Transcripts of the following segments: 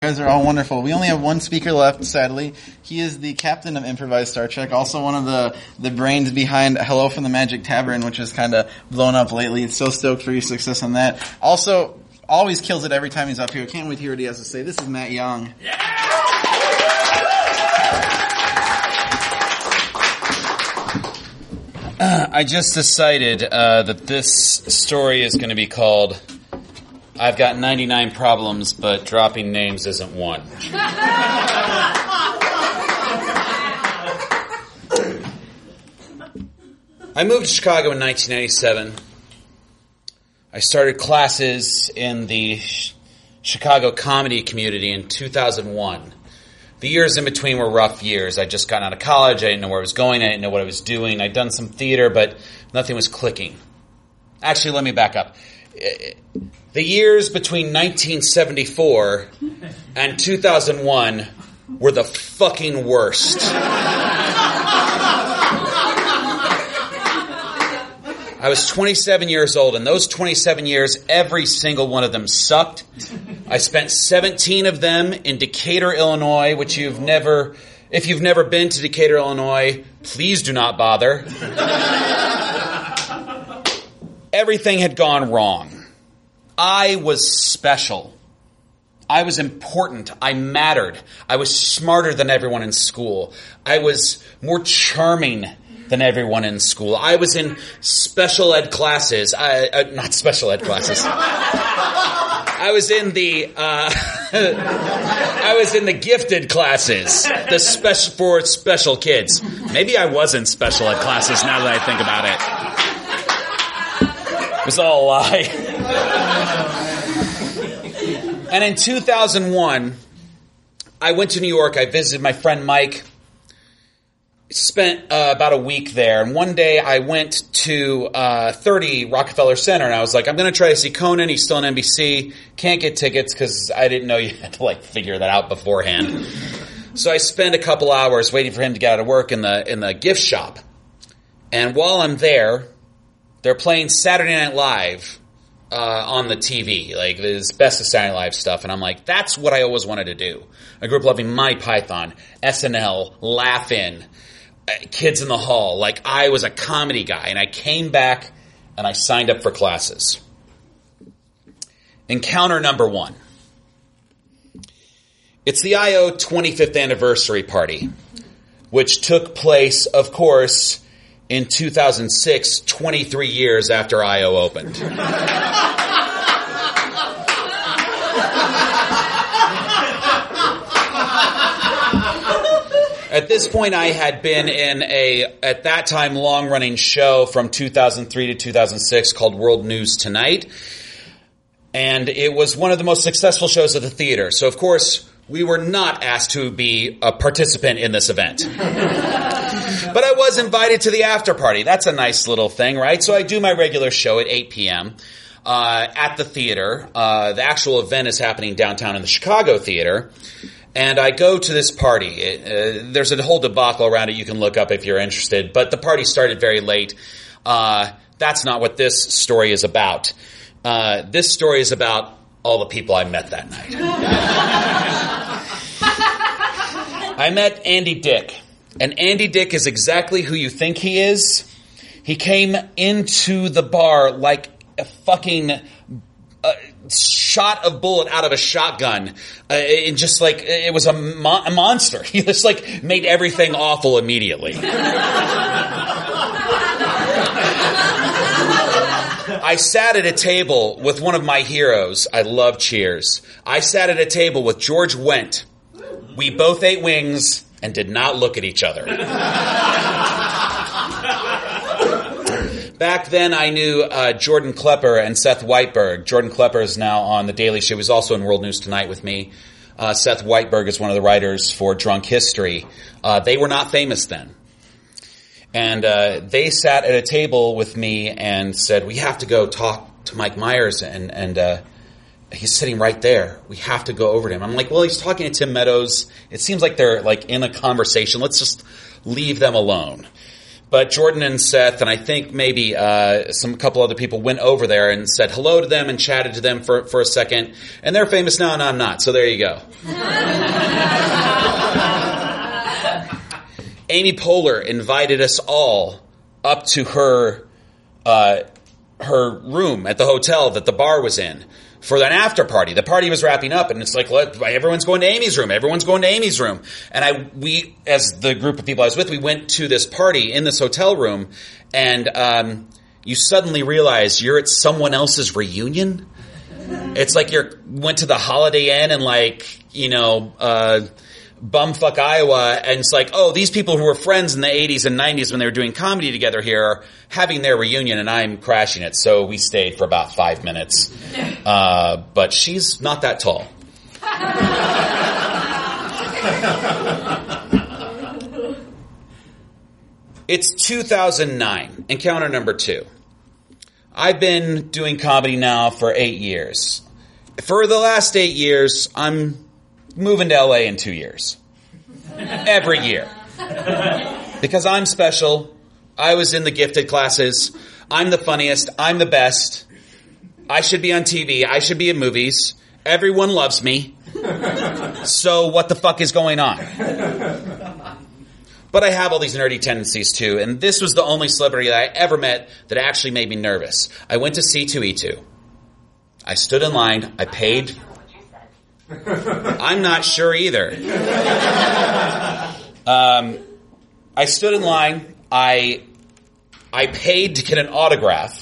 You guys are all wonderful. We only have one speaker left, sadly. He is the captain of Improvised Star Trek, also one of the brains behind Hello from the Magic Tavern, which has kind of blown up lately. So stoked for your success on that. Also, always kills it every time he's up here. Can't wait to hear what he has to say. This is Matt Young. I just decided that this story is going to be called I've Got 99 Problems, but Dropping Names Isn't One. I moved to Chicago in 1997. I started classes in the Chicago comedy community in 2001. The years in between were rough years. I'd just gotten out of college. I didn't know where I was going. I didn't know what I was doing. I'd done some theater, but nothing was clicking. Actually, let me back up. The years between 1974 and 2001 were the fucking worst. I was 27 years old, and those 27 years, every single one of them sucked. I spent 17 of them in Decatur, Illinois, which if you've never been to Decatur, Illinois, please do not bother. Everything had gone wrong. I was special. I was important. I mattered. I was smarter than everyone in school. I was more charming than everyone in school. I was in special ed classes. Not special ed classes. I was in the gifted classes, the special for special kids. Maybe I was in special ed classes now that I think about it. It was all a lie. And in 2001, I went to New York. I visited my friend Mike. Spent about a week there, and one day I went to 30 Rockefeller Center, and I was like, I'm going to try to see Conan. He's still on NBC. Can't get tickets because I didn't know you had to figure that out beforehand. So I spent a couple hours waiting for him to get out of work in the gift shop. And while I'm there, they're playing Saturday Night Live on the TV, this Best of Saturday Night Live stuff, and I'm like, that's what I always wanted to do. I grew up loving Monty Python, SNL, Laugh-In, Kids in the Hall. I was a comedy guy, and I came back and I signed up for classes. Encounter number one. It's the I.O. 25th anniversary party, which took place, of course, in 2006, 23 years after I.O. opened. At this point, I had been in at that time, long-running show from 2003 to 2006 called World News Tonight. And it was one of the most successful shows of the theater. So, of course, we were not asked to be a participant in this event. But I was invited to the after party. That's a nice little thing, right? So I do my regular show at 8 p.m. At the theater. The actual event is happening downtown in the Chicago Theater. And I go to this party. There's a whole debacle around it you can look up if you're interested. But the party started very late. That's not what this story is about. This story is about all the people I met that night. I met Andy Dick. And Andy Dick is exactly who you think he is. He came into the bar like a fucking shot of bullet out of a shotgun. It was a monster. He just made everything awful immediately. I sat at a table with one of my heroes. I love Cheers. I sat at a table with George Wendt. We both ate wings and did not look at each other. Back then, I knew Jordan Klepper and Seth Whiteberg. Jordan Klepper is now on The Daily Show. He was also in World News Tonight with me. Seth Whiteberg is one of the writers for Drunk History. They were not famous then. And they sat at a table with me and said, we have to go talk to Mike Myers, and he's sitting right there. We have to go over to him. I'm like, well, he's talking to Tim Meadows. It seems like they're in a conversation. Let's just leave them alone. But Jordan and Seth, and I think maybe a couple other people went over there and said hello to them and chatted to them for a second. And they're famous now, and I'm not. So there you go. Amy Poehler invited us all up to her room at the hotel that the bar was in for an after party. The party was wrapping up, and it's like, look, everyone's going to Amy's room. Everyone's going to Amy's room. And we, as the group of people I was with, we went to this party in this hotel room, and you suddenly realize you're at someone else's reunion. It's like went to the Holiday Inn and bumfuck Iowa, and it's like, oh, these people who were friends in the 80s and 90s when they were doing comedy together here are having their reunion, and I'm crashing it. So we stayed for about 5 minutes. But she's not that tall. It's 2009, encounter number 2. I've been doing comedy now for 8 years. For the last 8 years, I'm moving to LA in 2 years. Every year. Because I'm special. I was in the gifted classes. I'm the funniest. I'm the best. I should be on TV. I should be in movies. Everyone loves me. So what the fuck is going on? But I have all these nerdy tendencies too, and this was the only celebrity that I ever met that actually made me nervous. I went to C2E2. I stood in line. I paid. I'm not sure either. I stood in line. I paid to get an autograph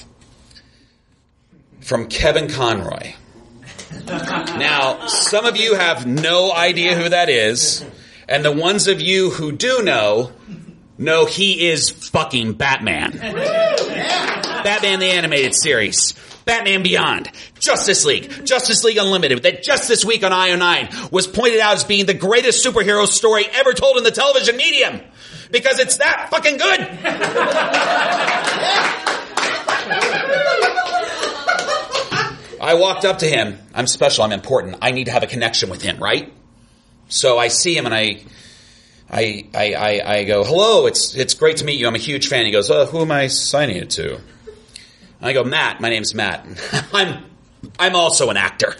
from Kevin Conroy. Now, some of you have no idea who that is, and the ones of you who do know he is fucking Batman. Batman the Animated Series. Batman Beyond, Justice League Unlimited, that just this week on IO9 was pointed out as being the greatest superhero story ever told in the television medium. Because it's that fucking good. I walked up to him. I'm special, I'm important. I need to have a connection with him, right? So I see him and I go, hello, it's great to meet you. I'm a huge fan. He goes, who am I signing it to? I go, Matt. My name's Matt. I'm also an actor.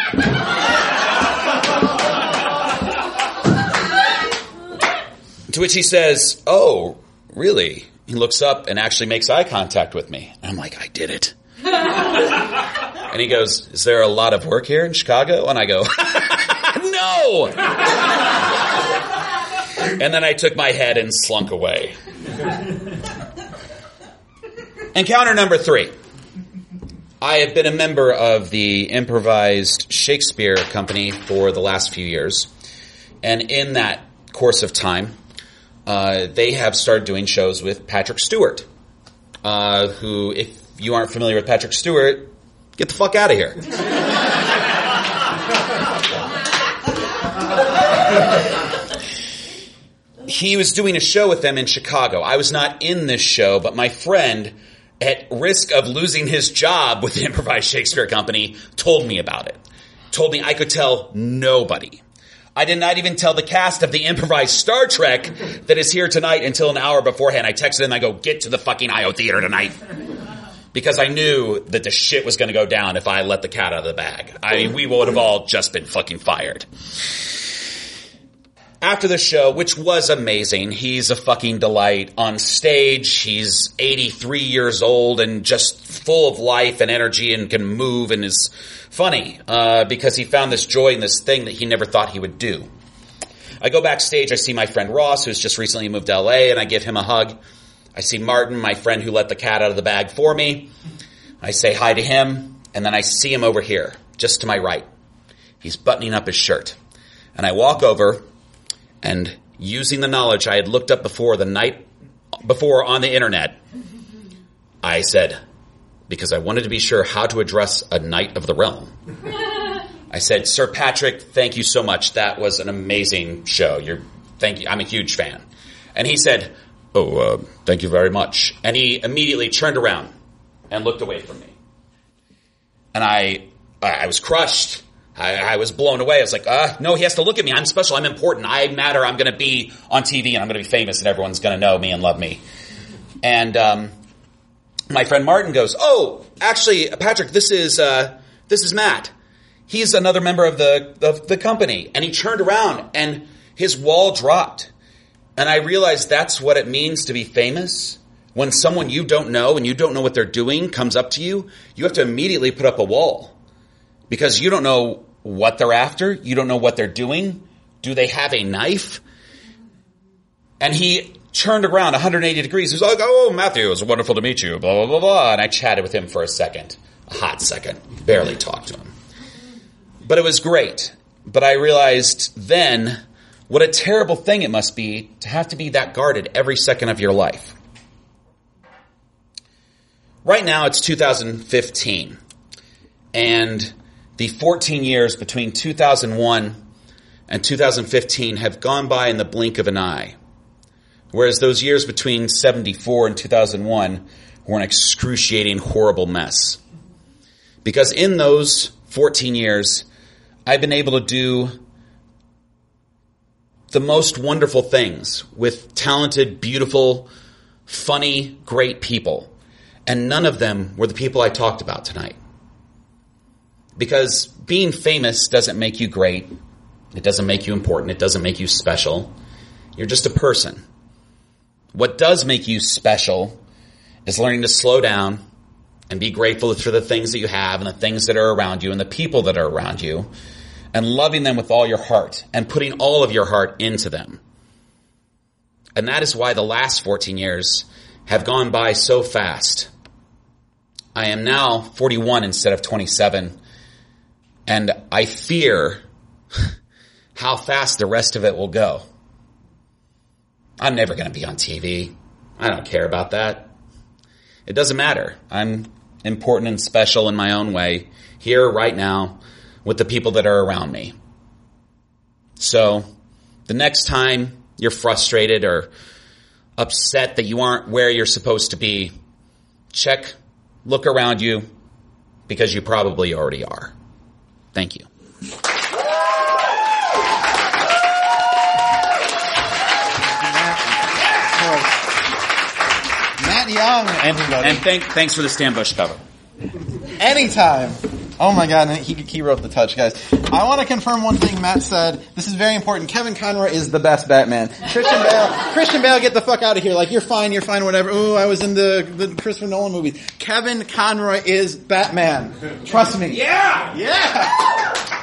To which he says, oh, really? He looks up and actually makes eye contact with me. And I'm like, I did it. And he goes, is there a lot of work here in Chicago? And I go, no! And then I took my head and slunk away. Encounter number 3. I have been a member of the Improvised Shakespeare Company for the last few years. And in that course of time, they have started doing shows with Patrick Stewart, who, if you aren't familiar with Patrick Stewart, get the fuck out of here. He was doing a show with them in Chicago. I was not in this show, but my friend, at risk of losing his job with the Improvised Shakespeare Company, told me about it. Told me I could tell nobody. I did not even tell the cast of the improvised Star Trek that is here tonight until an hour beforehand. I texted them, I go, get to the fucking IO Theater tonight. Because I knew that the shit was going to go down if I let the cat out of the bag. I mean, we would have all just been fucking fired. After the show, which was amazing, he's a fucking delight on stage. He's 83 years old and just full of life and energy and can move and is funny because he found this joy in this thing that he never thought he would do. I go backstage. I see my friend Ross, who's just recently moved to LA, and I give him a hug. I see Martin, my friend who let the cat out of the bag for me. I say hi to him, and then I see him over here, just to my right. He's buttoning up his shirt. And I walk over, and using the knowledge I had looked up before the night before on the internet, I said, because I wanted to be sure how to address a Knight of the Realm. I said, Sir Patrick, thank you so much. That was an amazing show. Thank you. I'm a huge fan. And he said, thank you very much. And he immediately turned around and looked away from me. And I was crushed. I was blown away. I was like, no, he has to look at me. I'm special. I'm important. I matter. I'm going to be on TV and I'm going to be famous and everyone's going to know me and love me. And my friend Martin goes, "Oh, actually, Patrick, this is Matt. He's another member of the company." And he turned around and his wall dropped. And I realized that's what it means to be famous. When someone you don't know and you don't know what they're doing comes up to you, you have to immediately put up a wall. Because you don't know what they're after. You don't know what they're doing. Do they have a knife? And he turned around 180 degrees. He was like, "Oh, Matthew, it's wonderful to meet you, blah, blah, blah, blah." And I chatted with him for a hot second. Barely talked to him. But it was great. But I realized then what a terrible thing it must be to be that guarded every second of your life. Right now it's 2015. And the 14 years between 2001 and 2015 have gone by in the blink of an eye. Whereas those years between 74 and 2001 were an excruciating, horrible mess. Because in those 14 years, I've been able to do the most wonderful things with talented, beautiful, funny, great people. And none of them were the people I talked about tonight. Because being famous doesn't make you great. It doesn't make you important. It doesn't make you special. You're just a person. What does make you special is learning to slow down and be grateful for the things that you have and the things that are around you and the people that are around you and loving them with all your heart and putting all of your heart into them. And that is why the last 14 years have gone by so fast. I am now 41 instead of 27, and I fear how fast the rest of it will go. I'm never going to be on TV. I don't care about that. It doesn't matter. I'm important and special in my own way, here, right now, with the people that are around me. So, the next time you're frustrated or upset that you aren't where you're supposed to be, look around you, because you probably already are. Thank you. Matt Young, everybody. And thanks for the Stan Bush cover. Anytime. Oh my God, he wrote the touch, guys. I want to confirm one thing Matt said. This is very important. Kevin Conroy is the best Batman. Christian Bale, get the fuck out of here. Like, you're fine, whatever. Ooh, I was in the Christopher Nolan movies. Kevin Conroy is Batman. Trust me. Yeah! Yeah!